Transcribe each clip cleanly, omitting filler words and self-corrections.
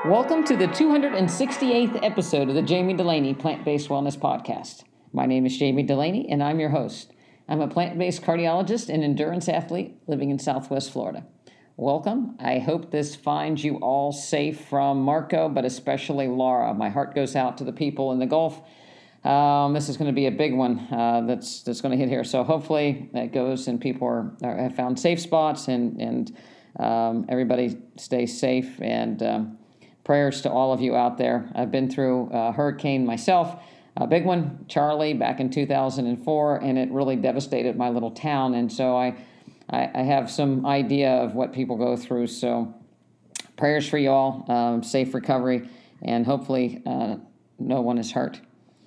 Welcome to the 268th episode of the Jamie Delaney Plant-Based Wellness Podcast. My name is Jamie Delaney, and I'm your host. I'm a plant-based cardiologist and endurance athlete living in Southwest Florida. Welcome. I hope this finds you all safe from Marco, but especially Laura. My heart goes out to the people in the Gulf. This is going to be a big one that's going to hit here. So hopefully that goes and people have found safe spots and everybody stays safe and prayers to all of you out there. I've been through a hurricane myself, a big one, Charlie, back in 2004, and it really devastated my little town. And so I have some idea of what people go through. So prayers for you all, safe recovery, and hopefully no one is hurt.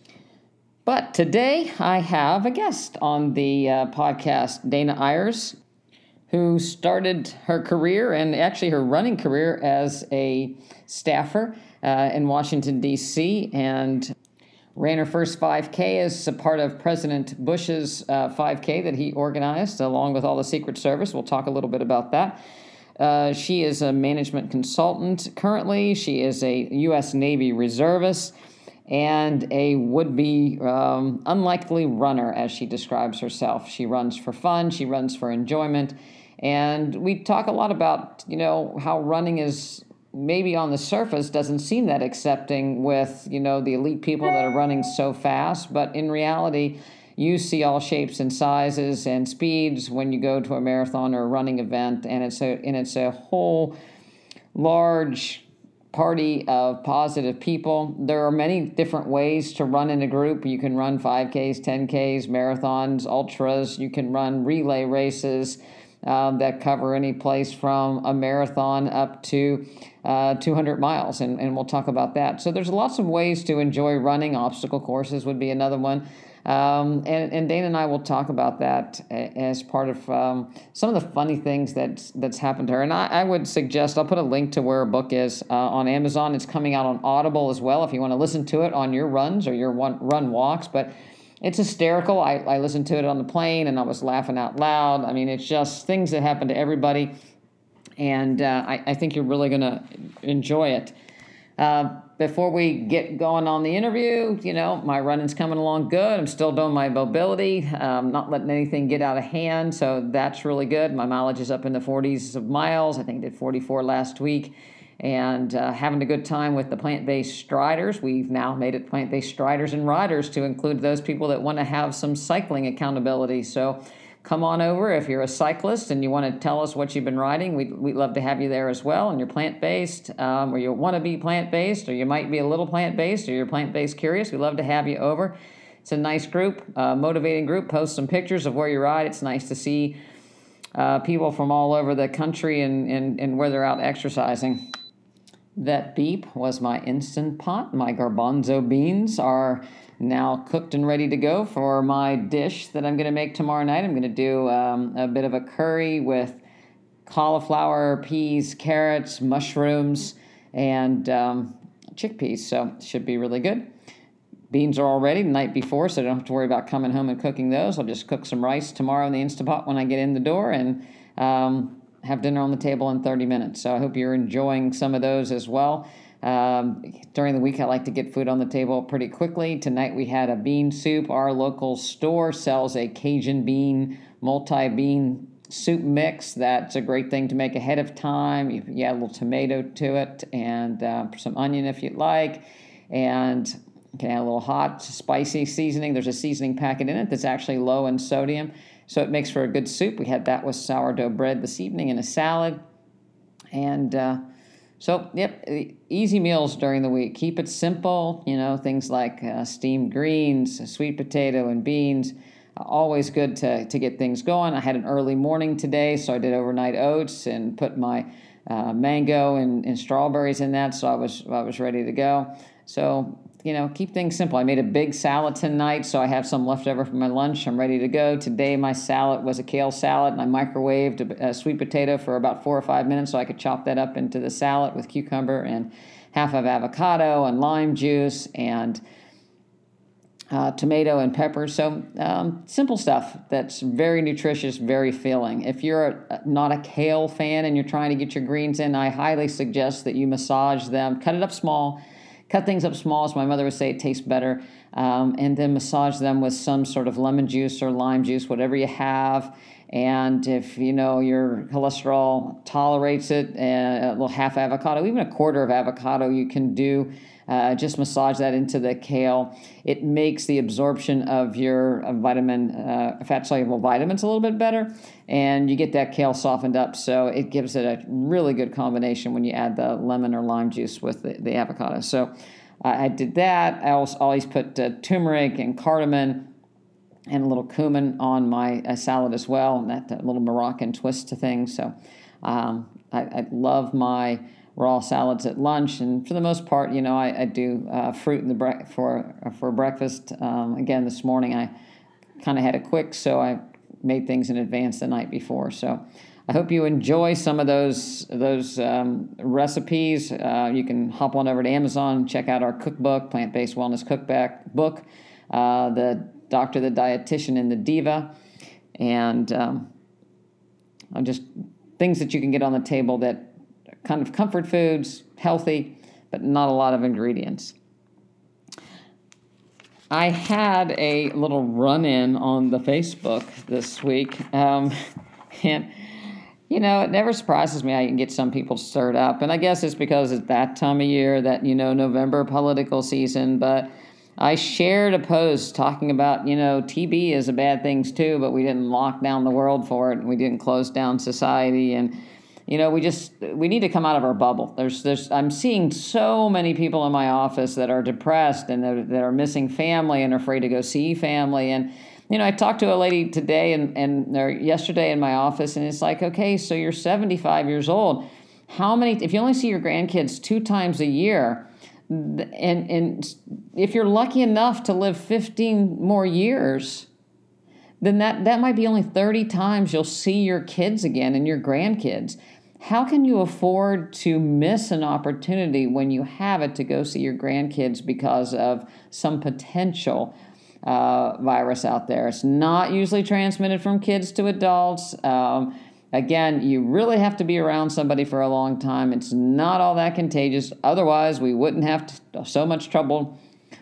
But today I have a guest on the podcast, Dana Ayers, who started her career and actually her running career as a staffer in Washington, D.C., and ran her first 5K as a part of President Bush's 5K that he organized along with all the Secret Service. We'll talk a little bit about that. She is a management consultant currently. She is a U.S. Navy reservist and a would-be unlikely runner, as she describes herself. She runs for fun. She runs for enjoyment. And we talk a lot about, how running is maybe on the surface doesn't seem that accepting with, the elite people that are running so fast. But in reality, you see all shapes and sizes and speeds when you go to a marathon or a running event. And it's a whole large party of positive people. There are many different ways to run in a group. You can run 5Ks, 10Ks, marathons, ultras. You can run relay races that cover any place from a marathon up to 200 miles, and we'll talk about that. So there's lots of ways to enjoy running. Obstacle courses would be another one. And Dana and I will talk about that as part of some of the funny things that's happened to her. And I would suggest, I'll put a link to where her book is on Amazon. It's coming out on Audible as well if you want to listen to it on your runs or your run walks. But it's hysterical. I listened to it on the plane, and I was laughing out loud. I mean, it's just things that happen to everybody, and I think you're really going to enjoy it. Before we get going on the interview, my running's coming along good. I'm still doing my mobility, not letting anything get out of hand, so that's really good. My mileage is up in the 40s of miles. I think I did 44 last week. And having a good time with the plant-based striders. We've now made it plant-based striders and riders to include those people that want to have some cycling accountability. So come on over if you're a cyclist and you want to tell us what you've been riding. We'd love to have you there as well. And you're plant-based, or you want to be plant-based, or you might be a little plant-based, or you're plant-based curious. We'd love to have you over. It's a nice group, motivating group. Post some pictures of where you ride. It's nice to see people from all over the country and where they're out exercising. That beep was my Instant Pot. My garbanzo beans are now cooked and ready to go for my dish that I'm going to make tomorrow night. I'm going to do a bit of a curry with cauliflower, peas, carrots, mushrooms, and chickpeas. So it should be really good. Beans are all ready the night before, so I don't have to worry about coming home and cooking those. I'll just cook some rice tomorrow in the Instant Pot when I get in the door, and have dinner on the table in 30 minutes. So I hope you're enjoying some of those as well. During the week, I like to get food on the table pretty quickly. Tonight we had a bean soup. Our local store sells a Cajun bean, multi-bean soup mix. That's a great thing to make ahead of time. You add a little tomato to it and some onion if you'd like. And you can add a little hot, spicy seasoning. There's a seasoning packet in it that's actually low in sodium. So it makes for a good soup. We had that with sourdough bread this evening and a salad. And easy meals during the week. Keep it simple, things like steamed greens, sweet potato, and beans. Always good to get things going. I had an early morning today, so I did overnight oats and put my mango and strawberries in that, so I was ready to go. So keep things simple. I made a big salad tonight, so I have some left over from my lunch. I'm ready to go. Today, my salad was a kale salad, and I microwaved a sweet potato for about 4 or 5 minutes so I could chop that up into the salad with cucumber and half of avocado and lime juice and tomato and pepper. So simple stuff that's very nutritious, very filling. If you're not a kale fan and you're trying to get your greens in, I highly suggest that you massage them, cut it up small, cut things up small, as my mother would say, it tastes better, and then massage them with some sort of lemon juice or lime juice, whatever you have. And if your cholesterol tolerates it, a little half avocado, even a quarter of avocado, you can do. Just massage that into the kale. It makes the absorption of your fat-soluble vitamins a little bit better, and you get that kale softened up. So it gives it a really good combination when you add the lemon or lime juice with the avocado. So I did that. I also always put turmeric and cardamom and a little cumin on my salad as well, and that little Moroccan twist to things. So I love my raw salads at lunch, and for the most part, I do fruit in for breakfast. Again, this morning I kind of had it quick, so I made things in advance the night before. So I hope you enjoy some of those recipes. You can hop on over to Amazon, check out our cookbook, Plant-Based Wellness Cookbook, the Doctor, the Dietitian, and the Diva, and just things that you can get on the table that kind of comfort foods, healthy, but not a lot of ingredients. I had a little run-in on the Facebook this week, and it never surprises me how you can get some people stirred up, and I guess it's because it's that time of year, that November political season. But I shared a post talking about TB is a bad thing too, but we didn't lock down the world for it, and we didn't close down society, and we need to come out of our bubble. I'm seeing so many people in my office that are depressed and that are missing family and are afraid to go see family. And, I talked to a lady today or yesterday in my office, and it's like, okay, so you're 75 years old. If you only see your grandkids 2 times a year, and if you're lucky enough to live 15 more years, then that might be only 30 times you'll see your kids again and your grandkids. How can you afford to miss an opportunity when you have it to go see your grandkids because of some potential virus out there? It's not usually transmitted from kids to adults. Again, you really have to be around somebody for a long time. It's not all that contagious. Otherwise, we wouldn't have so much trouble,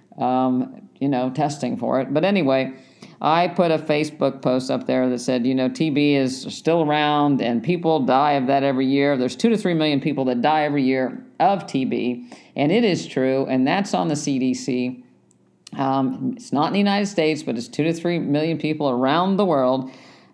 testing for it. But anyway, I put a Facebook post up there that said, TB is still around and people die of that every year. There's 2 to 3 million people that die every year of TB, and it is true, and that's on the CDC. It's not in the United States, but it's 2 to 3 million people around the world,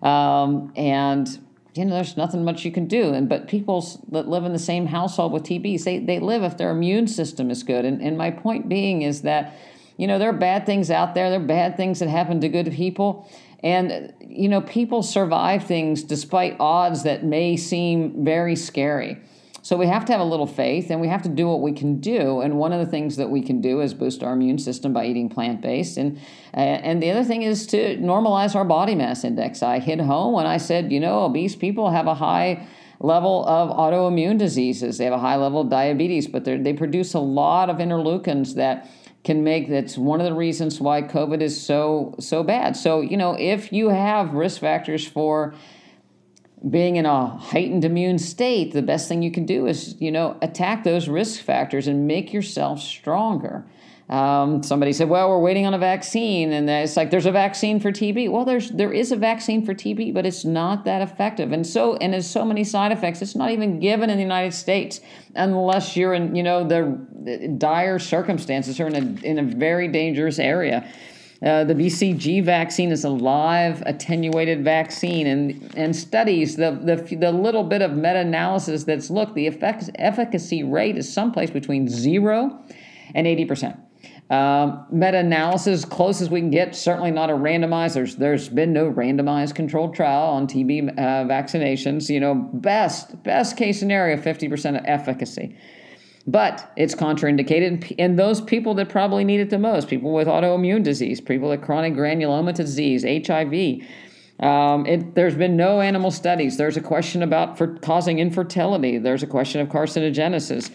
and there's nothing much you can do. But people that live in the same household with TB, they live if their immune system is good. And my point being is that there are bad things out there. There are bad things that happen to good people. And, people survive things despite odds that may seem very scary. So we have to have a little faith, and we have to do what we can do. And one of the things that we can do is boost our immune system by eating plant-based. And the other thing is to normalize our body mass index. I hit home when I said, obese people have a high level of autoimmune diseases. They have a high level of diabetes, but they produce a lot of interleukins that's one of the reasons why COVID is so bad. So, if you have risk factors for being in a heightened immune state, the best thing you can do is, attack those risk factors and make yourself stronger. Somebody said, well, we're waiting on a vaccine, and it's like, there's a vaccine for TB. Well, there is a vaccine for TB, but it's not that effective. And there's so many side effects. It's not even given in the United States unless you're in, the dire circumstances or in a very dangerous area. The BCG vaccine is a live attenuated vaccine, and studies, the little bit of meta-analysis that's the efficacy rate is someplace between 0 and 80%. Meta-analysis, close as we can get, certainly not a randomized. There's been no randomized controlled trial on TB vaccinations. Best case scenario, 50% of efficacy. But it's contraindicated in those people that probably need it the most, people with autoimmune disease, people with chronic granuloma disease, HIV. There's been no animal studies. There's a question about causing infertility. There's a question of carcinogenesis.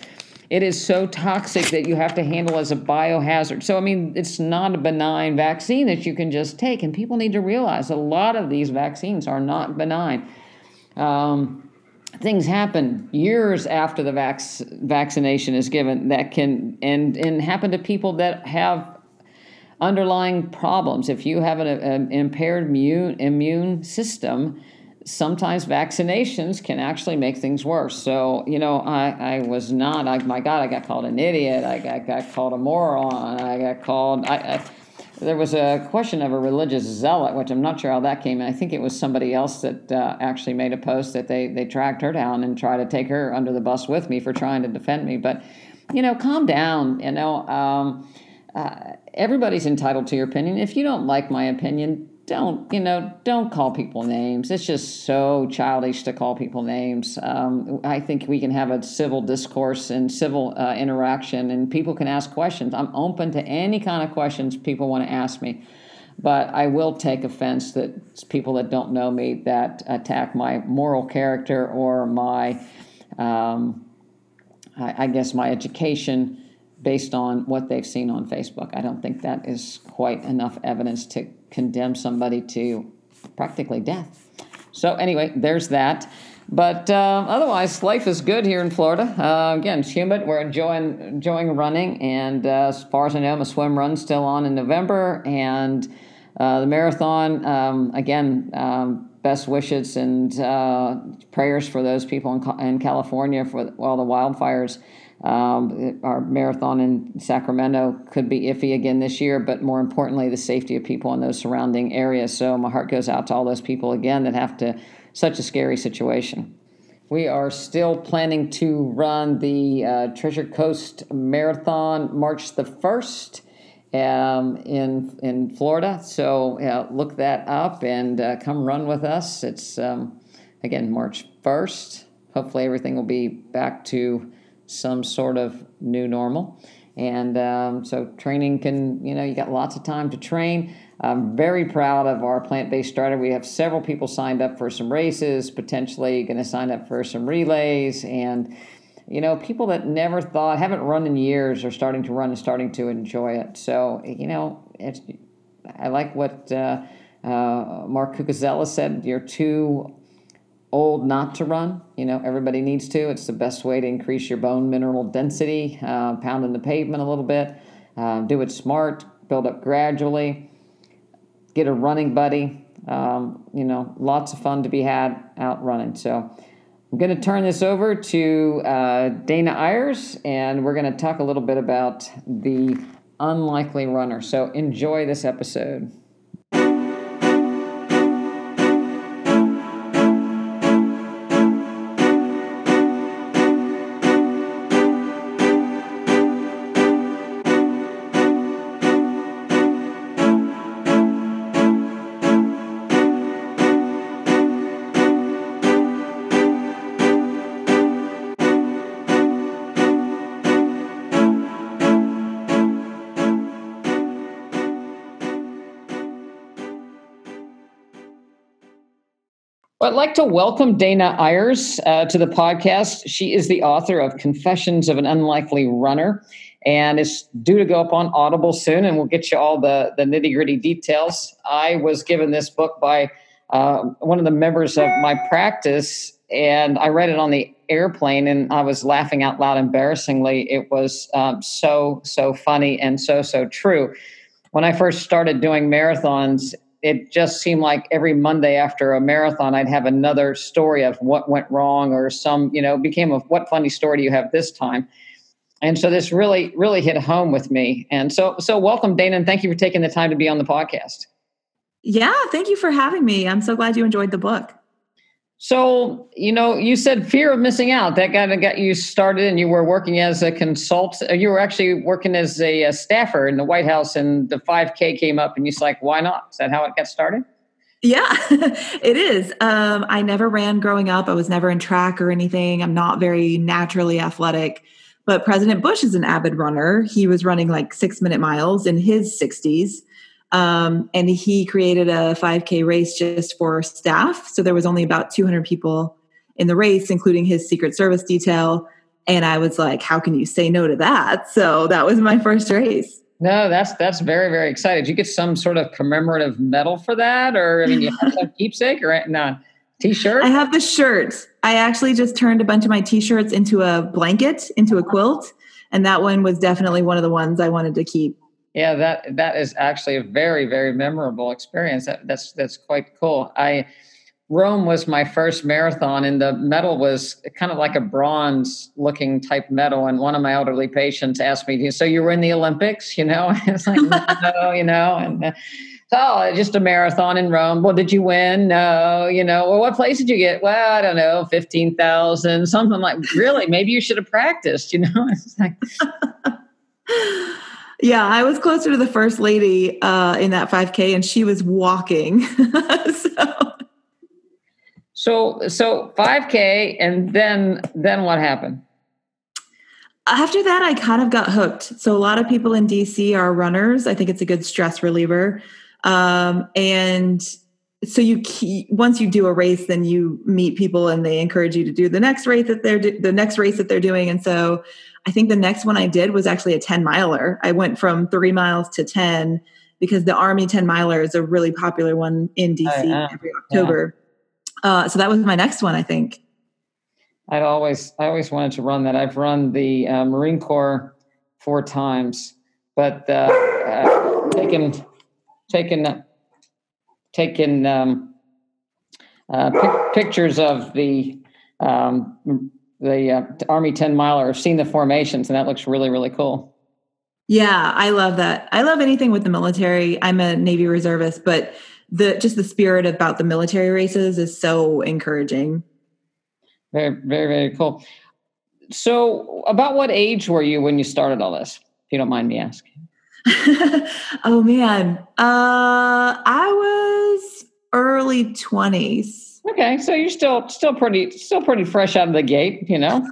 it is so toxic that you have to handle as a biohazard. So, I mean, it's not a benign vaccine that you can just take. And people need to realize a lot of these vaccines are not benign. Things happen years after the vaccination is given that can and happen to people that have underlying problems. If you have an impaired immune system, sometimes vaccinations can actually make things worse. So, I was not, my God, I got called an idiot. I got called a moron. I got called, there was a question of a religious zealot, which I'm not sure how that came in. I think it was somebody else that actually made a post that they tracked her down and tried to take her under the bus with me for trying to defend me. But, calm down. Everybody's entitled to your opinion. If you don't like my opinion, don't call people names. It's just so childish to call people names. I think we can have a civil discourse and civil interaction, and people can ask questions. I'm open to any kind of questions people want to ask me, but I will take offense that people that don't know me that attack my moral character or my, I guess, my education based on what they've seen on Facebook. I don't think that is quite enough evidence to condemn somebody to practically death. So anyway, there's that. But otherwise, life is good here in Florida. Again, it's humid. We're enjoying running. And as far as I know, my swim run's still on in November. And the marathon, again, best wishes and prayers for those people in California for all the wildfires. Our marathon in Sacramento could be iffy again this year, but more importantly, the safety of people in those surrounding areas. So my heart goes out to all those people again that have to, such a scary situation. We are still planning to run the Treasure Coast Marathon March the 1st in Florida. So look that up and come run with us. It's, again, March 1st. Hopefully everything will be back to some sort of new normal. And so training can, you got lots of time to train. I'm very proud of our plant-based starter. We have several people signed up for some races, potentially going to sign up for some relays. And, people that never thought, haven't run in years are starting to run and starting to enjoy it. So, I like what Mark Cucuzella said. You're too old not to run. Everybody needs to. It's the best way to increase your bone mineral density, pounding the pavement a little bit. Do it smart, build up gradually, get a running buddy. Lots of fun to be had out running. So I'm going to turn this over to Dana Ayers, and we're going to talk a little bit about the unlikely runner. So enjoy this episode. Well, I'd like to welcome Dana Ayers to the podcast. She is the author of Confessions of an Unlikely Runner, and is due to go up on Audible soon, and we'll get you all the nitty-gritty details. I was given this book by one of the members of my practice, and I read it on the airplane, and I was laughing out loud embarrassingly. It was so funny and so true. When I first started doing marathons, it just seemed like every Monday after a marathon, I'd have another story of what went wrong or became a what funny story do you have this time? And so this really, really hit home with me. And so welcome, Dana, and thank you for taking the time to be on the podcast. Yeah, thank you for having me. I'm so glad you enjoyed the book. So, you said fear of missing out. That kind of got you started, and you were working as a consultant. You were actually working as a staffer in the White House, and the 5K came up, and you're like, why not? Is that how it got started? Yeah, it is. I never ran growing up. I was never in track or anything. I'm not very naturally athletic. But President Bush is an avid runner. He was running like 6-minute miles in his 60s. And he created a 5K race just for staff. So there was only about 200 people in the race, including his Secret Service detail. And I was like, how can you say no to that? So that was my first race. No, that's very, very exciting. Did you get some sort of commemorative medal for that? Or, I mean, you have some keepsake or not? T-shirt? I have the shirt. I actually just turned a bunch of my t-shirts into a blanket, into a quilt. And that one was definitely one of the ones I wanted to keep. Yeah, that is actually a very, very memorable experience. That's quite cool. Rome was my first marathon, and the medal was kind of like a bronze looking type medal. And one of my elderly patients asked me, so you were in the Olympics, It's like, no, and so just a marathon in Rome. Well, did you win? No, well, what place did you get? Well, I don't know, 15,000, something like, really, maybe you should have practiced, It's like, yeah, I was closer to the first lady in that 5K, and she was walking. So 5K, and then what happened? After that, I kind of got hooked. So a lot of people in DC are runners. I think it's a good stress reliever. And so once you do a race, then you meet people and they encourage you to do the next race that they're doing. And so I think the next one I did was actually a 10-miler. I went from 3 miles to 10 because the Army 10-miler is a really popular one in DC every October. Yeah. So that was my next one, I think. I always wanted to run that. I've run the Marine Corps 4 times, but taken pictures of the Army 10-miler. I've seen the formations, and that looks really, really cool. Yeah, I love that. I love anything with the military. I'm a Navy reservist, but the spirit about the military races is so encouraging. Very, very, very cool. So about what age were you when you started all this, if you don't mind me asking? Oh man. I was early 20s. Okay. So you're still pretty fresh out of the gate,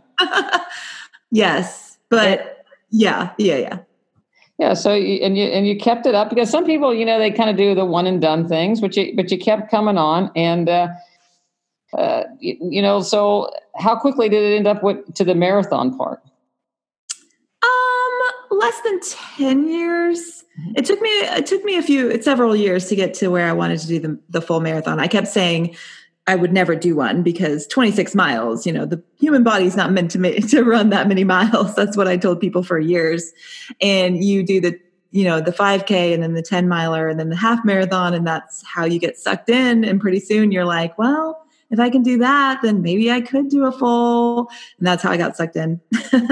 Yes. But yeah. Yeah, so you kept it up, because some people, they kind of do the one and done things, but you kept coming on, and so how quickly did it end up to the marathon part? Less than 10 years. It took me several years to get to where I wanted to do the full marathon. I kept saying I would never do one because 26 miles, the human body's not meant to run that many miles. That's what I told people for years. And you do the 5K and then the 10-miler and then the half marathon, and that's how you get sucked in. And pretty soon you're like, well, if I can do that, then maybe I could do a full. And that's how I got sucked in.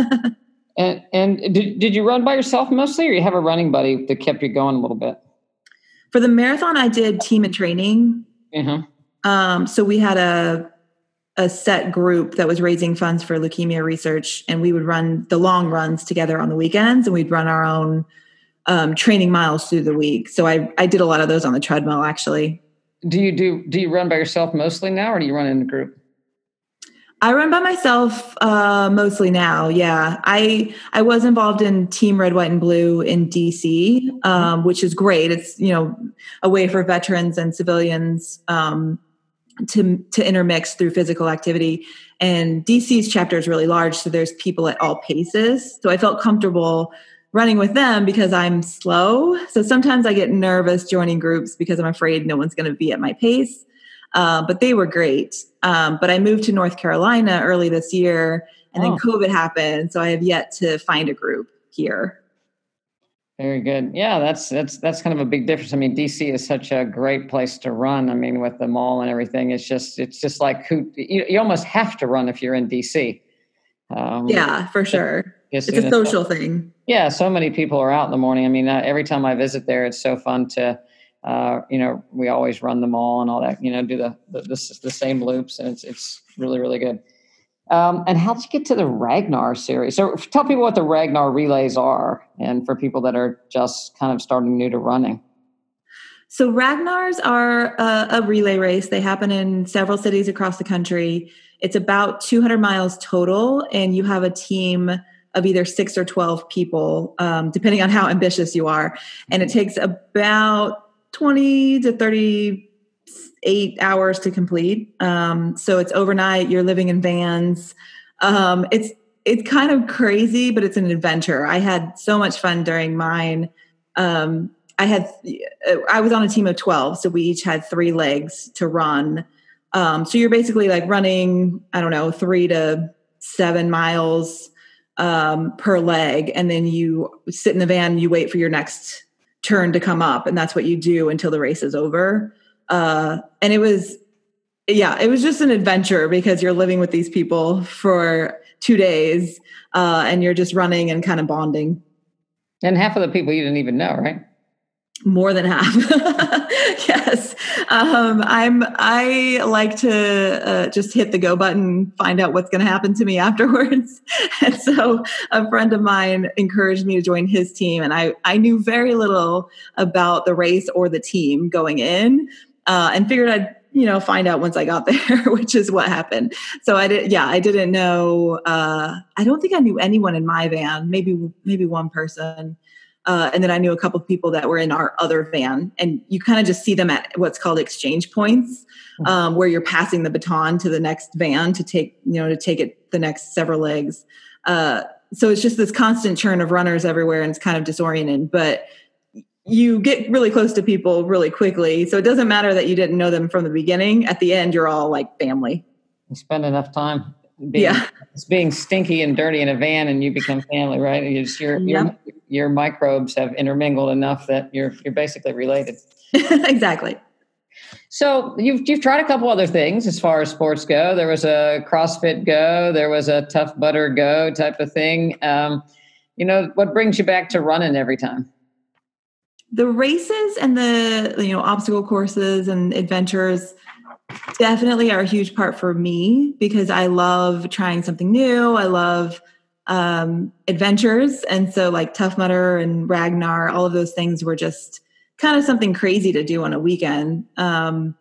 And did you run by yourself mostly, or you have a running buddy that kept you going a little bit? For the marathon, I did team and training. Mm-hmm. So we had a set group that was raising funds for leukemia research, and we would run the long runs together on the weekends, and we'd run our own training miles through the week. So I did a lot of those on the treadmill, actually. Do you run by yourself mostly now, or do you run in a group? I run by myself mostly now. Yeah, I was involved in Team Red, White, and Blue in DC, which is great. It's a way for veterans and civilians to intermix through physical activity. And DC's chapter is really large, so there's people at all paces. So I felt comfortable running with them because I'm slow. So sometimes I get nervous joining groups because I'm afraid no one's going to be at my pace. But they were great. But I moved to North Carolina early this year, and then COVID happened. So I have yet to find a group here. Very good. Yeah, that's kind of a big difference. I mean, DC is such a great place to run. I mean, with the mall and everything, it's just like you almost have to run if you're in DC. Yeah, for sure. It's a social thing. Yeah, so many people are out in the morning. I mean, every time I visit there, it's so fun to. We always run the mall and all that. Do the same loops, and it's really, really good. And how'd you get to the Ragnar series? So tell people what the Ragnar relays are, and for people that are just kind of starting new to running. So Ragnars are a relay race. They happen in several cities across the country. It's about 200 miles total, and you have a team of either 6 or 12 people, depending on how ambitious you are. And it takes about 20 to 38 hours to complete. So it's overnight. You're living in vans. It's it's kind of crazy, but it's an adventure. I had so much fun during mine. I was on a team of 12, so we each had 3 legs to run. So you're basically like running, I don't know, 3 to 7 miles per leg. And then you sit in the van, you wait for your next turn to come up. And that's what you do until the race is over. And it was just an adventure because you're living with these people for 2 days and you're just running and kind of bonding. And half of the people you didn't even know, right? More than half. Yes. I like to just hit the go button, find out what's going to happen to me afterwards. And so a friend of mine encouraged me to join his team. And I knew very little about the race or the team going in and figured I'd, find out once I got there, which is what happened. So I didn't know, I don't think I knew anyone in my van, maybe one person. And then I knew a couple of people that were in our other van, and you kind of just see them at what's called exchange points, where you're passing the baton to the next van to take it the next several legs. So it's just this constant churn of runners everywhere, and it's kind of disorienting, but you get really close to people really quickly. So it doesn't matter that you didn't know them from the beginning. At the end, you're all like family. You spend enough time being stinky and dirty in a van, and you become family, right? Your microbes have intermingled enough that you're basically related. Exactly. So you've tried a couple other things as far as sports go. There was a CrossFit Go, there was a Tough Butter Go type of thing. What brings you back to running every time? The races and the obstacle courses and adventures definitely are a huge part for me because I love trying something new. I love adventures. And so like Tough Mudder and Ragnar, all of those things were just kind of something crazy to do on a weekend. And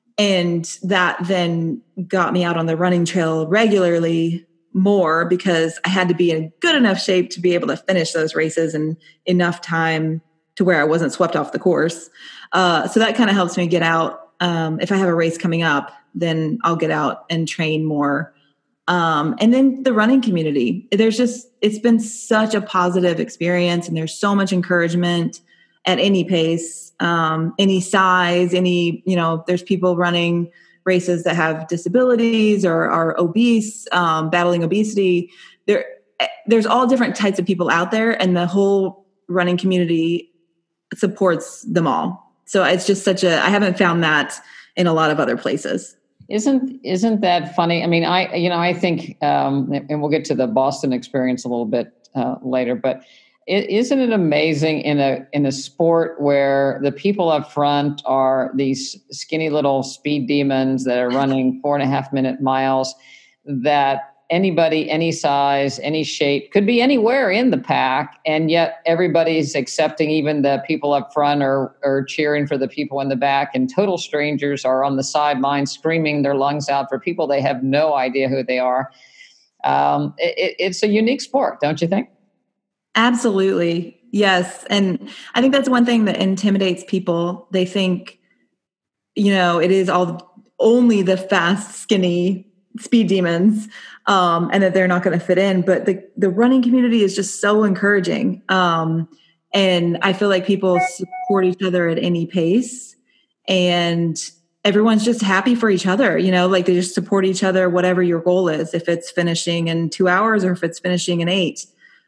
that then got me out on the running trail regularly more because I had to be in good enough shape to be able to finish those races in enough time to where I wasn't swept off the course. So that kind of helps me get out. If I have a race coming up, then I'll get out and train more. And then the running community, it's been such a positive experience, and there's so much encouragement at any pace, any size, there's people running races that have disabilities or are obese, battling obesity. There's all different types of people out there, and the whole running community supports them all. So it's just I haven't found that in a lot of other places. Isn't that funny? I mean, I think, and we'll get to the Boston experience a little bit later, but isn't it amazing in a sport where the people up front are these skinny little speed demons that are running 4.5-minute miles, that anybody, any size, any shape, could be anywhere in the pack, and yet everybody's accepting. Even the people up front are cheering for the people in the back, and total strangers are on the sidelines screaming their lungs out for people they have no idea who they are. It's a unique sport, don't you think? Absolutely. Yes. And I think that's one thing that intimidates people. They think, it is only the fast, skinny speed demons, and that they're not going to fit in. But the running community is just so encouraging. And I feel like people support each other at any pace, and everyone's just happy for each other. Like they just support each other, whatever your goal is, if it's finishing in 2 hours or if it's finishing in 8.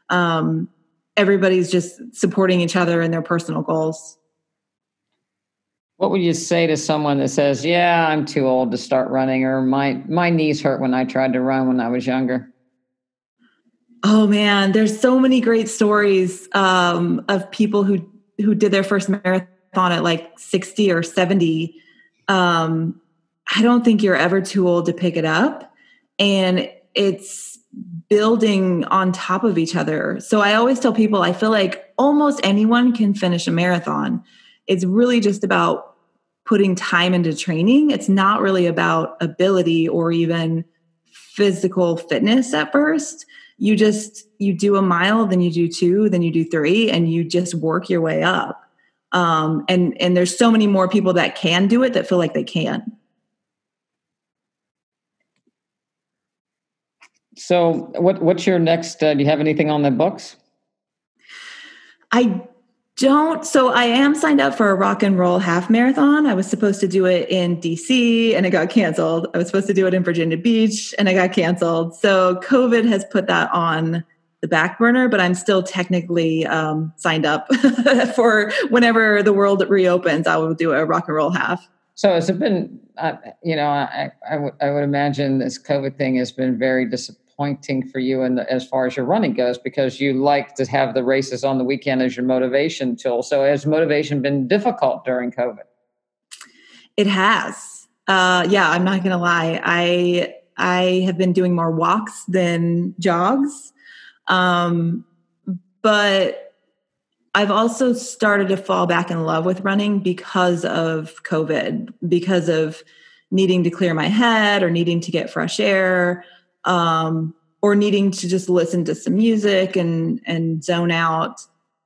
Everybody's just supporting each other in their personal goals. What would you say to someone that says, yeah, I'm too old to start running, or my knees hurt when I tried to run when I was younger? Oh man, there's so many great stories of people who did their first marathon at like 60 or 70. I don't think you're ever too old to pick it up. And it's building on top of each other. So I always tell people, I feel like almost anyone can finish a marathon. It's really just about putting time into training. It's not really about ability or even physical fitness at first. You do a mile, then you do 2, then you do 3, and you just work your way up. And there's so many more people that can do it that feel like they can. So what's your next, do you have anything on the books? I don't. So I am signed up for a rock and roll half marathon. I was supposed to do it in DC and it got canceled. I was supposed to do it in Virginia Beach and it got canceled. So COVID has put that on the back burner, but I'm still technically signed up for whenever the world reopens, I will do a rock and roll half. So has it been, I would imagine this COVID thing has been very disappointing for you as far as your running goes, because you like to have the races on the weekend as your motivation tool. So has motivation been difficult during COVID? It has. Yeah, I'm not going to lie. I have been doing more walks than jogs. But I've also started to fall back in love with running because of COVID, because of needing to clear my head or needing to get fresh air, or needing to just listen to some music and zone out.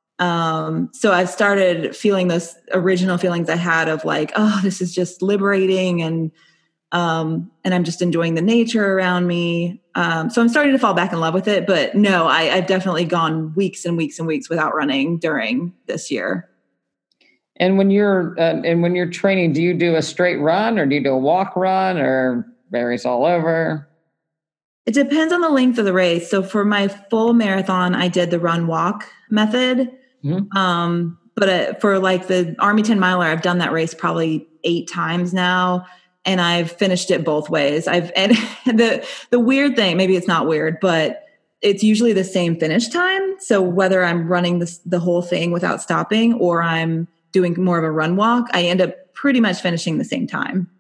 So I've started feeling those original feelings I had of like, oh, this is just liberating, and I'm just enjoying the nature around me. So I'm starting to fall back in love with it. But no, I've definitely gone weeks and weeks and weeks without running during this year. And when you're training, do you do a straight run or do you do a walk run, or varies all over? It depends on the length of the race. So for my full marathon, I did the run walk method. Mm-hmm. But for like the Army 10 miler, I've done that race probably 8 times now. And I've finished it both ways. And the weird thing, maybe it's not weird, but it's usually the same finish time. So whether I'm running the whole thing without stopping or I'm doing more of a run walk, I end up pretty much finishing the same time.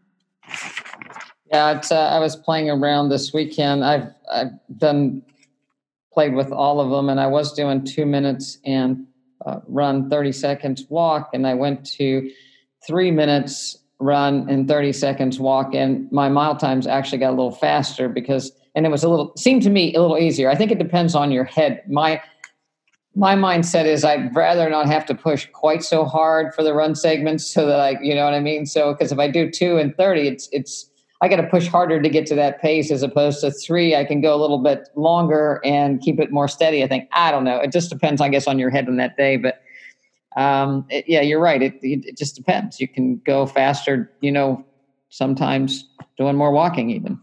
Yeah, I was playing around this weekend. I've played with all of them, and I was doing 2 minutes and run 30 seconds walk, and I went to 3 minutes run and 30 seconds walk, and my mile times actually got a little faster and it was seemed to me a little easier. I think it depends on your head. My mindset is I'd rather not have to push quite so hard for the run segments, so that you know what I mean? So, because if I do 2 and 30, I got to push harder to get to that pace, as opposed to 3. I can go a little bit longer and keep it more steady. I think, I don't know. It just depends, I guess, on your head on that day. But yeah, you're right. It just depends. You can go faster, sometimes doing more walking even.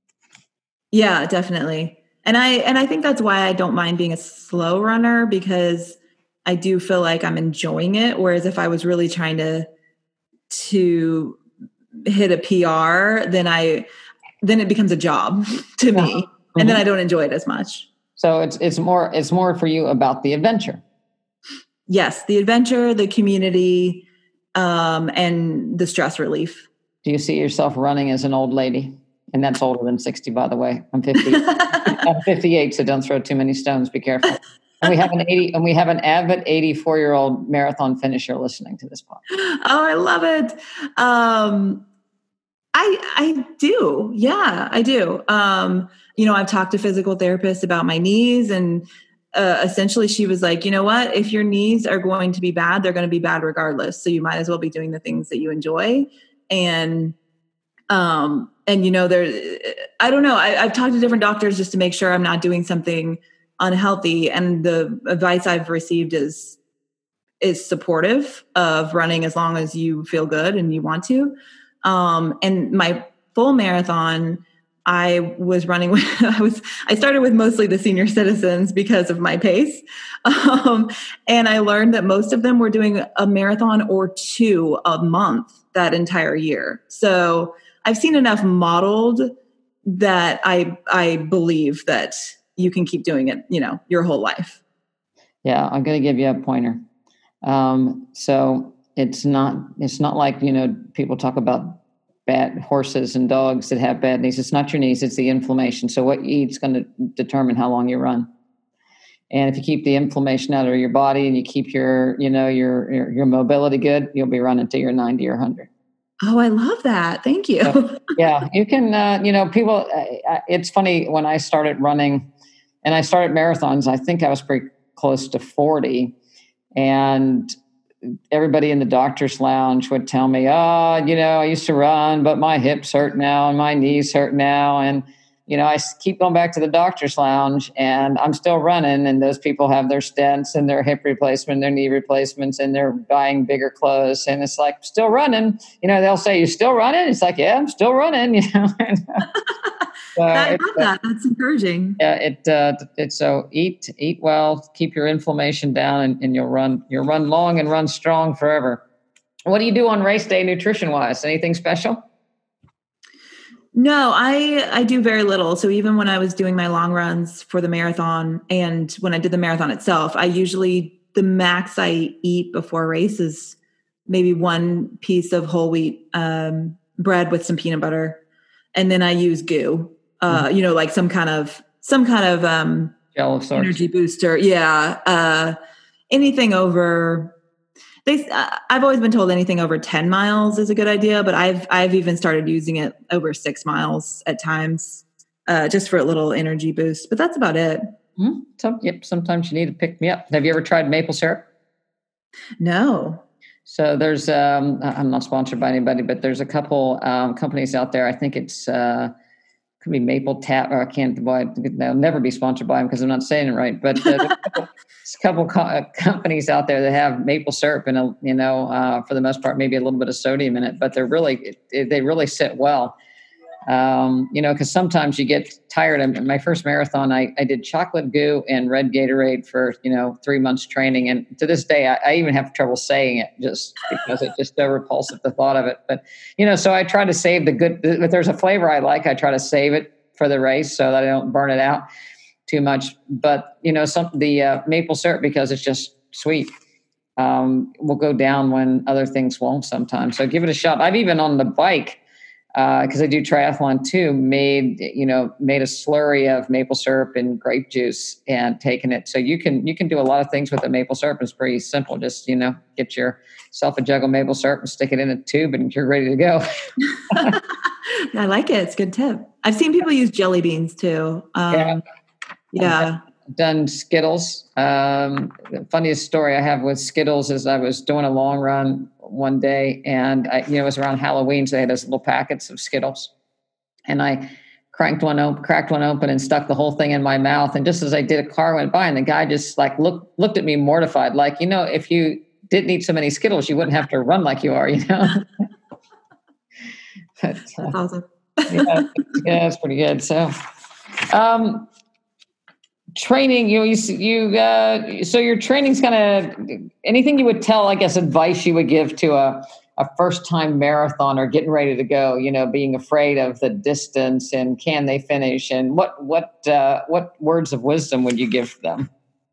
Yeah, definitely. And I think that's why I don't mind being a slow runner, because I do feel like I'm enjoying it. Whereas if I was really trying to hit a PR, then it becomes a job to me, mm-hmm. And then I don't enjoy it as much. So it's more for you about the adventure. Yes, the adventure, the community, and the stress relief. Do you see yourself running as an old lady? And that's older than 60, by the way. I'm 50. I'm 58, so don't throw too many stones. Be careful. And we have an avid 84-year-old marathon finisher listening to this podcast. Oh, I love it. I do. Yeah, I do. I've talked to physical therapists about my knees, and essentially she was like, you know what, if your knees are going to be bad, they're going to be bad regardless. So you might as well be doing the things that you enjoy. And I don't know. I've talked to different doctors just to make sure I'm not doing something unhealthy. And the advice I've received is supportive of running as long as you feel good and you want to. And my full marathon, I was running I started with mostly the senior citizens because of my pace. And I learned that most of them were doing a marathon or 2 a month that entire year. So I've seen enough modeled that I believe that you can keep doing it, your whole life. Yeah, I'm going to give you a pointer. So it's not like, people talk about bad horses and dogs that have bad knees. It's not your knees, it's the inflammation. So what you eat is going to determine how long you run. And if you keep the inflammation out of your body and you keep your mobility good, you'll be running till you're 90 or 100. Oh, I love that. Thank you. So, yeah, you can, people, it's funny, when I started running and I started marathons, I think I was pretty close to 40, and everybody in the doctor's lounge would tell me, I used to run, but my hips hurt now and my knees hurt now. And, I keep going back to the doctor's lounge and I'm still running, and those people have their stents and their hip replacement, their knee replacements, and they're buying bigger clothes. And it's like, still running. They'll say, you still running? It's like, yeah, I'm still running, So I love that. That's encouraging. Yeah, it's so eat well, keep your inflammation down, and you'll run long and run strong forever. What do you do on race day nutrition wise? Anything special? No, I do very little. So even when I was doing my long runs for the marathon and when I did the marathon itself, the max I eat before a race is maybe one piece of whole wheat bread with some peanut butter. And then I use goo, like some kind of gel of sorts, energy booster. Yeah. Anything over, I've always been told anything over 10 miles is a good idea, but I've even started using it over 6 miles at times, just for a little energy boost, but that's about it. Sometimes you need to pick me up. Have you ever tried maple syrup? No. So there's, I'm not sponsored by anybody, but there's a couple companies out there. I think it's could be Maple Tap, or they'll never be sponsored by them because I'm not saying it right. But there's a couple companies out there that have maple syrup and for the most part maybe a little bit of sodium in it, but they really sit well. Because sometimes you get tired. In my first marathon, I did chocolate goo and red Gatorade for 3 months training, and to this day I even have trouble saying it just because it's just so repulsive, the thought of it. But so I try to save the good. If there's a flavor I like, I try to save it for the race so that I don't burn it out too much. But the maple syrup, because it's just sweet, will go down when other things won't sometimes. So give it a shot. I've even on the bike, because I do triathlon too, made a slurry of maple syrup and grape juice and taken it. So you can do a lot of things with the maple syrup. It's pretty simple. Just, get yourself a jug of maple syrup and stick it in a tube and you're ready to go. I like it. It's a good tip. I've seen people use jelly beans too. Yeah. I've done Skittles. The funniest story I have with Skittles is I was doing a long run one day, and it was around Halloween, so they had those little packets of Skittles, and I cracked one open, and stuck the whole thing in my mouth. And just as I did, a car went by, and the guy just looked at me mortified, like, if you didn't eat so many Skittles, you wouldn't have to run like you are, But, that's awesome. yeah, it's pretty good. So, training, so your training's kind of anything you would tell, I guess, advice you would give to a first-time marathoner getting ready to go, being afraid of the distance and can they finish, and what words of wisdom would you give them?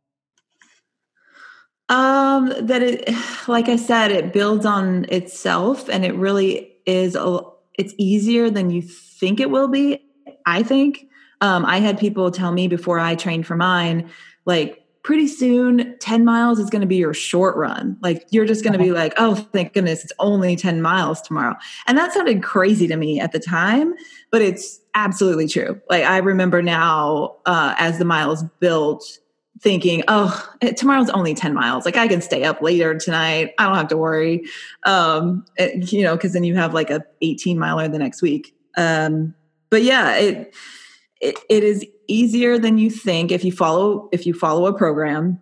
That it, like I said, it builds on itself, and it really is, it's easier than you think it will be, I think. I had people tell me before I trained for mine, like, pretty soon 10 miles is going to be your short run. Like, you're just going to be like, oh, thank goodness it's only 10 miles tomorrow. And that sounded crazy to me at the time, but it's absolutely true. Like, I remember now, as the miles built, thinking, oh, tomorrow's only 10 miles. Like, I can stay up later tonight. I don't have to worry. Cause then you have like a 18 miler the next week. But yeah, it is easier than you think if you follow a program.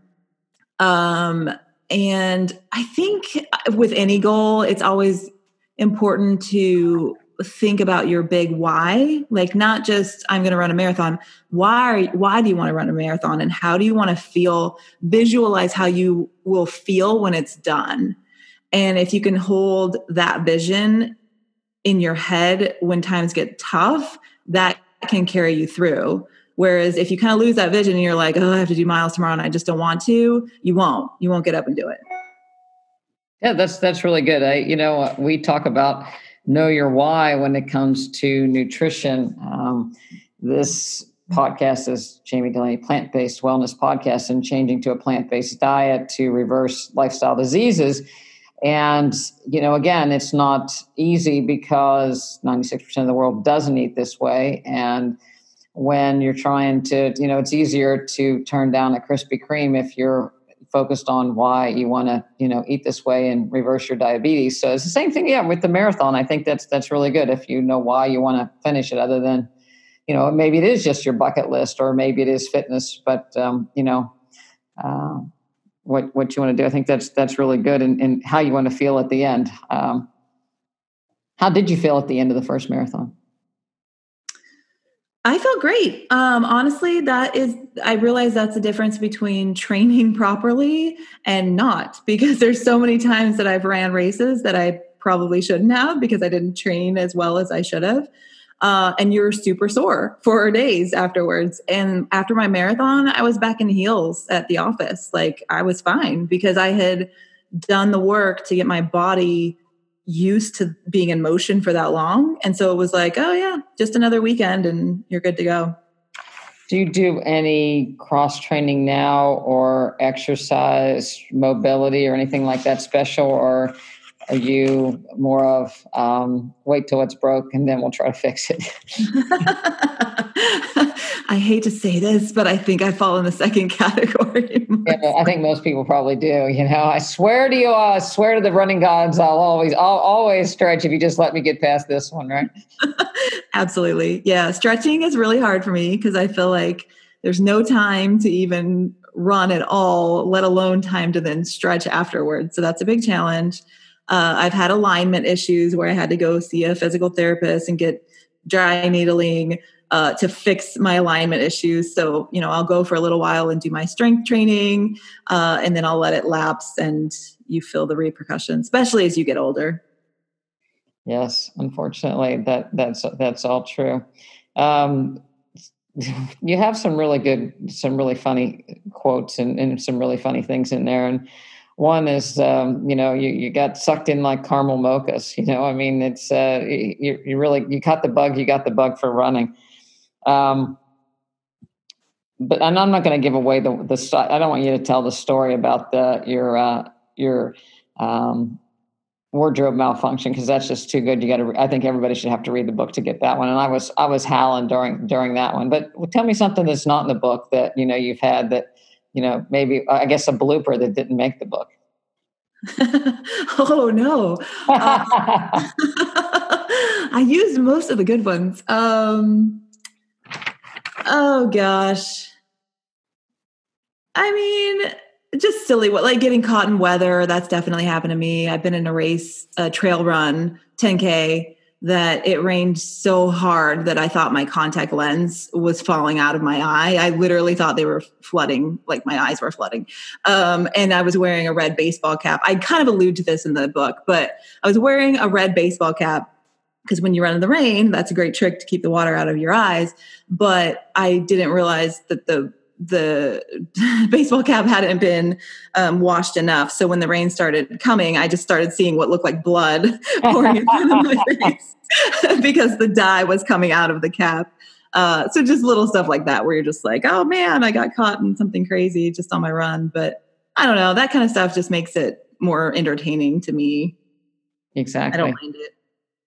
And I think with any goal, it's always important to think about your big why, like not just I'm going to run a marathon. Why do you want to run a marathon, and how do you want to feel? Visualize how you will feel when it's done. And if you can hold that vision in your head when times get tough, that can carry you through. Whereas if you kind of lose that vision and you're like, oh, I have to do miles tomorrow and I just don't want to, you won't get up and do it. Yeah, that's really good. We talk about know your why when it comes to nutrition. This podcast is Jamie Delaney Plant-Based Wellness Podcast, and changing to a plant-based diet to reverse lifestyle diseases. And, again, it's not easy because 96% of the world doesn't eat this way. And when you're trying to, it's easier to turn down a Krispy Kreme if you're focused on why you want to, eat this way and reverse your diabetes. So it's the same thing, with the marathon. I think that's really good if you know why you want to finish it, other than maybe it is just your bucket list, or maybe it is fitness, but, what you want to do. I think that's really good, and how you want to feel at the end. How did you feel at the end of the first marathon? I felt great. Honestly, I realize that's the difference between training properly and not, because there's so many times that I've ran races that I probably shouldn't have because I didn't train as well as I should have. And you're super sore for days afterwards. And after my marathon, I was back in heels at the office. Like, I was fine because I had done the work to get my body used to being in motion for that long. And so it was like, oh yeah, just another weekend and you're good to go. Do you do any cross training now, or exercise mobility or anything like that special? Or are you more of wait till it's broke and then we'll try to fix it? I hate to say this, but I think I fall in the second category. Yeah, I think most people probably do. I swear to you, I swear to the running gods, I'll always stretch if you just let me get past this one, right? Absolutely. Yeah. Stretching is really hard for me because I feel like there's no time to even run at all, let alone time to then stretch afterwards. So that's a big challenge. I've had alignment issues where I had to go see a physical therapist and get dry needling to fix my alignment issues. So, I'll go for a little while and do my strength training, and then I'll let it lapse, and you feel the repercussions, especially as you get older. Yes, unfortunately, that's all true. You have some really funny quotes and some really funny things in there. And one is, you got sucked in like caramel mochas. I mean, it's you caught the bug. You got the bug for running. But I'm not going to give away the. I don't want you to tell the story about your wardrobe malfunction, because that's just too good. I think everybody should have to read the book to get that one. And I was howling during that one. But tell me something that's not in the book that you've had that maybe, I guess, a blooper that didn't make the book. Oh no. I used most of the good ones. Oh gosh. I mean, just silly, like getting caught in weather. That's definitely happened to me. I've been in a race, a trail run, 10K, that it rained so hard that I thought my contact lens was falling out of my eye. I literally thought they were flooding, like my eyes were flooding. And I was wearing a red baseball cap. I kind of allude to this in the book, but I was wearing a red baseball cap because when you run in the rain, that's a great trick to keep the water out of your eyes. But I didn't realize that the baseball cap hadn't been washed enough. So when the rain started coming, I just started seeing what looked like blood pouring into my face because the dye was coming out of the cap. So just little stuff like that where you're just like, oh man, I got caught in something crazy just on my run. But I don't know, that kind of stuff just makes it more entertaining to me. Exactly. I don't mind it.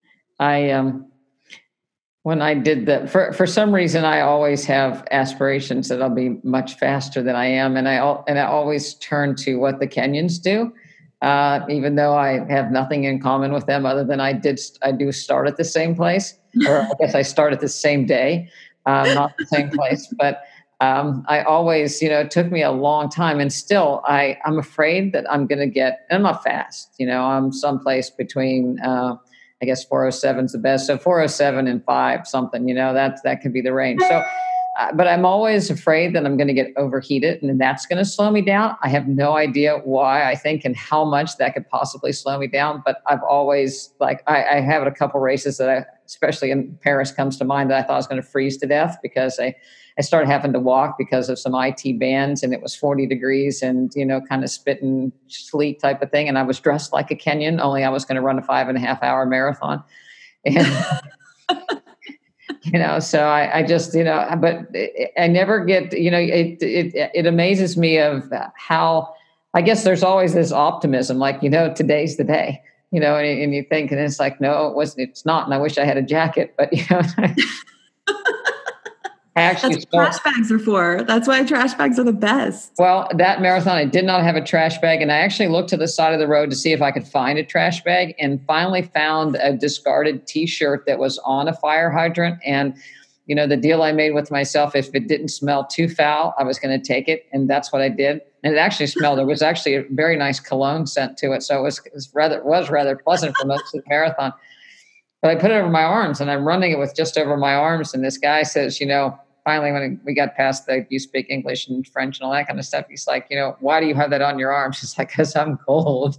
When I did that, for some reason, I always have aspirations that I'll be much faster than I am, and I always turn to what the Kenyans do, even though I have nothing in common with them other than I do start at the same place, or I guess I start at the same day, not the same place, but I always, it took me a long time, and still I'm afraid that I'm going to get. And I'm not fast, I'm someplace between. I guess 407 is the best. So 407 and 5 something, that could be the range. So, but I'm always afraid that I'm going to get overheated and that's going to slow me down. I have no idea why, I think, and how much that could possibly slow me down. But I've always, I have a couple races that especially in Paris comes to mind, that I thought I was going to freeze to death because I started having to walk because of some IT bans, and it was 40 degrees and, kind of spitting sleet type of thing. And I was dressed like a Kenyan, only I was going to run a 5.5 hour marathon. And, so I just, but I never get, it amazes me of how, I guess there's always this optimism, like, today's the day, and you think, and it's like, no, it wasn't, it's not. And I wish I had a jacket, but, That's what trash bags are for. That's why trash bags are the best. Well, that marathon, I did not have a trash bag. And I actually looked to the side of the road to see if I could find a trash bag, and finally found a discarded T-shirt that was on a fire hydrant. And, the deal I made with myself, if it didn't smell too foul, I was going to take it. And that's what I did. And it actually smelled, there was actually a very nice cologne scent to it. So it was rather pleasant for most of the marathon. But I put it over my arms, and I'm running it with just over my arms. And this guy says, finally, when we got past you speak English and French and all that kind of stuff, he's like, why do you have that on your arms? It's like, because I'm cold.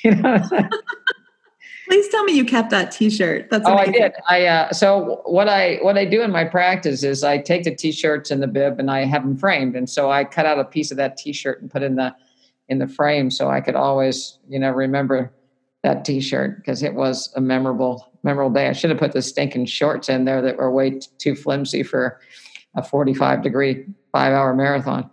Please tell me you kept that T-shirt. That's amazing. I did. So what I do in my practice is I take the T-shirts and the bib and I have them framed. And so I cut out a piece of that T-shirt and put in the frame, so I could always remember that T-shirt, because it was a memorable day. I should have put the stinking shorts in there that were way too flimsy for a 45-degree 5-hour marathon.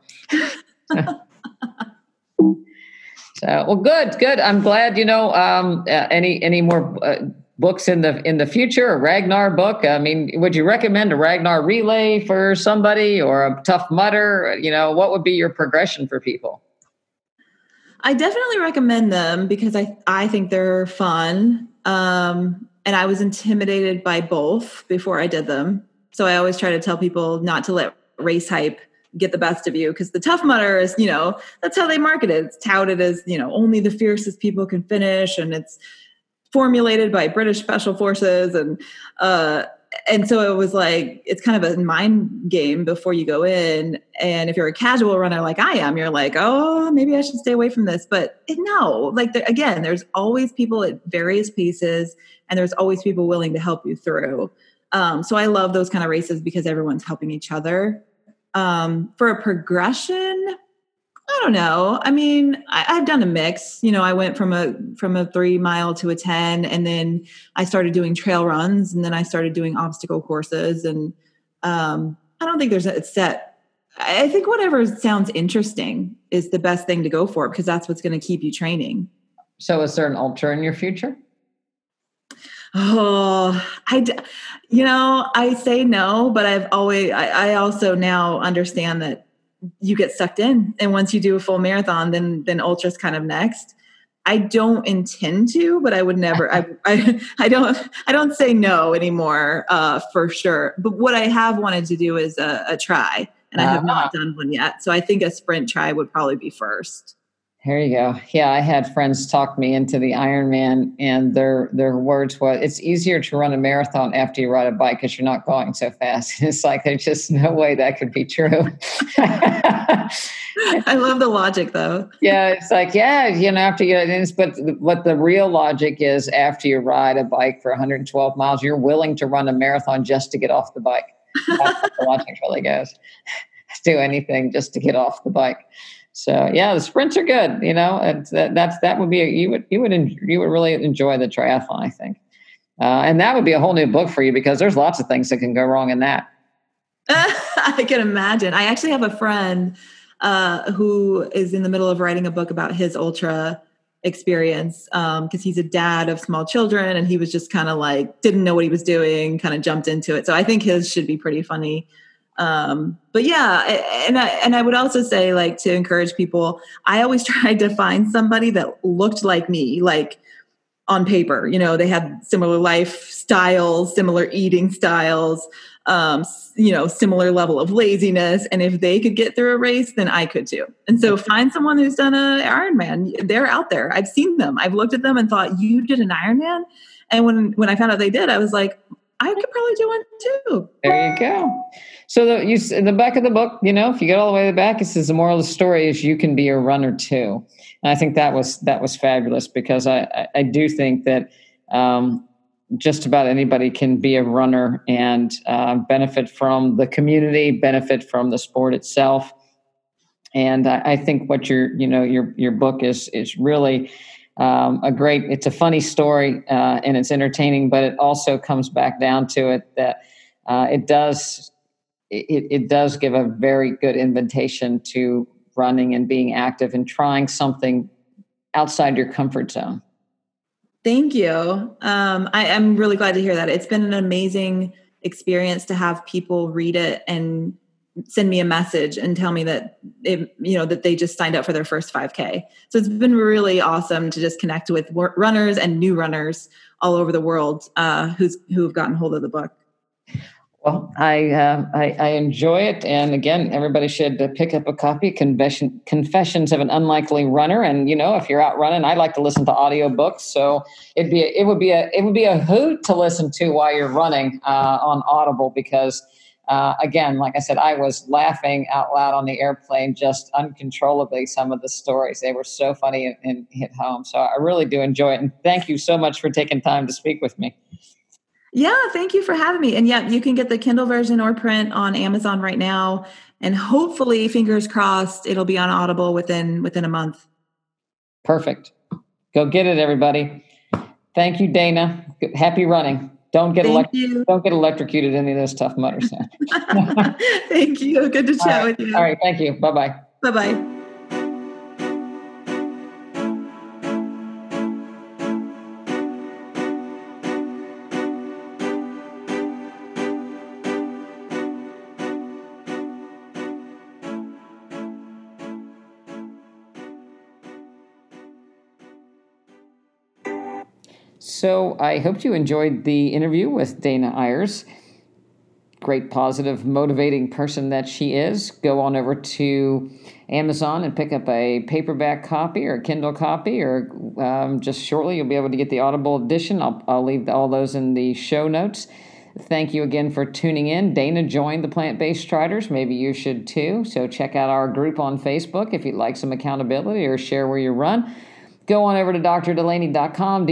So, well, good. I'm glad. Any more books in the future? A Ragnar book? I mean, would you recommend a Ragnar relay for somebody, or a Tough Mudder? What would be your progression for people? I definitely recommend them because I think they're fun. And I was intimidated by both before I did them. So I always try to tell people not to let race hype get the best of you, because the Tough Mudder is, that's how they market it. It's touted as, only the fiercest people can finish, and it's formulated by British Special Forces. And so it was like, it's kind of a mind game before you go in. And if you're a casual runner like I am, you're like, oh, maybe I should stay away from this. But no, again, there's always people at various paces, and there's always people willing to help you through. So I love those kind of races because everyone's helping each other. For a progression, I don't know. I mean, I've done a mix. I went from a 3 mile to a 10, and then I started doing trail runs, and then I started doing obstacle courses. And I don't think there's a set. I think whatever sounds interesting is the best thing to go for, because that's what's going to keep you training. So is there an ultra in your future? Oh, I say no, but I also now understand that you get sucked in. And once you do a full marathon, then ultra's kind of next. I don't intend to, but I would never, I don't say no anymore, for sure. But what I have wanted to do is a try, and I have not done one yet. So I think a sprint try would probably be first. Here you go. Yeah, I had friends talk me into the Ironman, and their words were, it's easier to run a marathon after you ride a bike because you're not going so fast. And it's like, there's just no way that could be true. I love the logic, though. Yeah, it's like, after you, but what the real logic is, after you ride a bike for 112 miles, you're willing to run a marathon just to get off the bike. That's what the logic really goes. Do anything just to get off the bike. So the sprints are good. And that would be you would really enjoy the triathlon, I think, and that would be a whole new book for you, because there's lots of things that can go wrong in that. I can imagine. I actually have a friend who is in the middle of writing a book about his ultra experience, because he's a dad of small children, and he was just kind of like didn't know what he was doing, kind of jumped into it. So I think his should be pretty funny. But and I would also say, like, to encourage people, I always tried to find somebody that looked like me, like on paper, they had similar lifestyles, similar eating styles, similar level of laziness. And if they could get through a race, then I could too. And so find someone who's done an Ironman. They're out there. I've seen them. I've looked at them and thought, you did an Ironman? And when I found out they did, I was like, I could probably do one too. There you go. So in the back of the book, if you get all the way to the back, it says the moral of the story is you can be a runner too. And I think that was fabulous, because I do think that just about anybody can be a runner and benefit from the community, benefit from the sport itself. And I think what your book is really it's a funny story, and it's entertaining, but it also comes back down to it that it does give a very good invitation to running and being active and trying something outside your comfort zone. Thank you. I'm really glad to hear that. It's been an amazing experience to have people read it and send me a message and tell me that that they just signed up for their first 5K. So it's been really awesome to just connect with runners and new runners all over the world who've gotten hold of the book. Well, I enjoy it, and again, everybody should pick up a copy. Confessions of an Unlikely Runner, and if you're out running, I like to listen to audiobooks, so it would be a hoot to listen to while you're running on Audible because. Again, like I said, I was laughing out loud on the airplane, just uncontrollably. Some of the stories, they were so funny and hit home. So I really do enjoy it. And thank you so much for taking time to speak with me. Yeah, thank you for having me. And yeah, you can get the Kindle version or print on Amazon right now. And hopefully, fingers crossed, it'll be on Audible within a month. Perfect. Go get it, everybody. Thank you, Dana. Happy running. Don't get electrocuted in any of those Tough Mudders. Thank you. Good to chat with you. All right. Thank you. Bye-bye. Bye-bye. So I hope you enjoyed the interview with Dana Ayers. Great, positive, motivating person that she is. Go on over to Amazon and pick up a paperback copy or a Kindle copy, or just shortly you'll be able to get the Audible edition. I'll leave all those in the show notes. Thank you again for tuning in. Dana joined the Plant-Based Striders. Maybe you should too. So check out our group on Facebook if you'd like some accountability or share where you run. Go on over to drdelaney.com,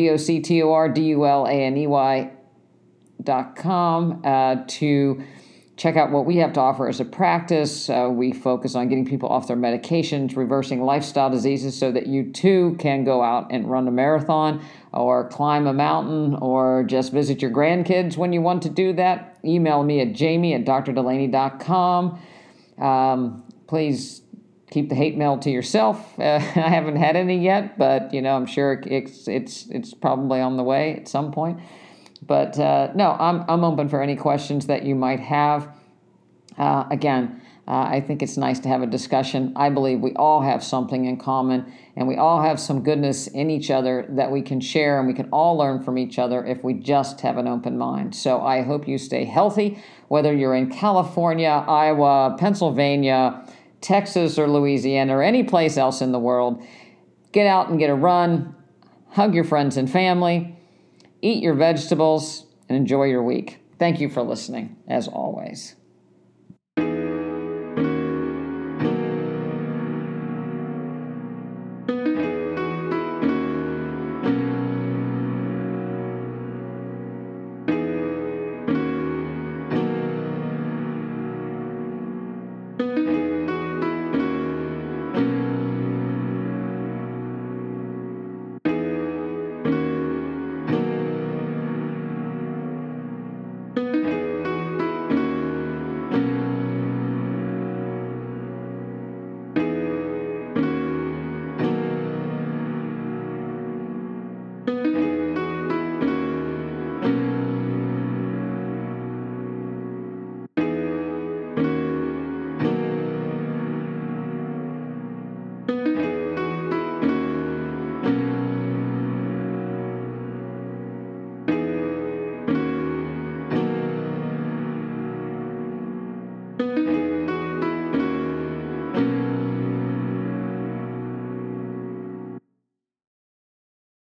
doctordelaney.com, to check out what we have to offer as a practice. We focus on getting people off their medications, reversing lifestyle diseases so that you too can go out and run a marathon or climb a mountain or just visit your grandkids when you want to do that. Email me at jamie@drdelaney.com. Please keep the hate mail to yourself. I haven't had any yet, but I'm sure it's probably on the way at some point. But no, I'm open for any questions that you might have. Again, I think it's nice to have a discussion. I believe we all have something in common, and we all have some goodness in each other that we can share, and we can all learn from each other if we just have an open mind. So I hope you stay healthy, whether you're in California, Iowa, Pennsylvania, Texas, or Louisiana, or any place else in the world. Get out and get a run, hug your friends and family, eat your vegetables, and enjoy your week. Thank you for listening, as always.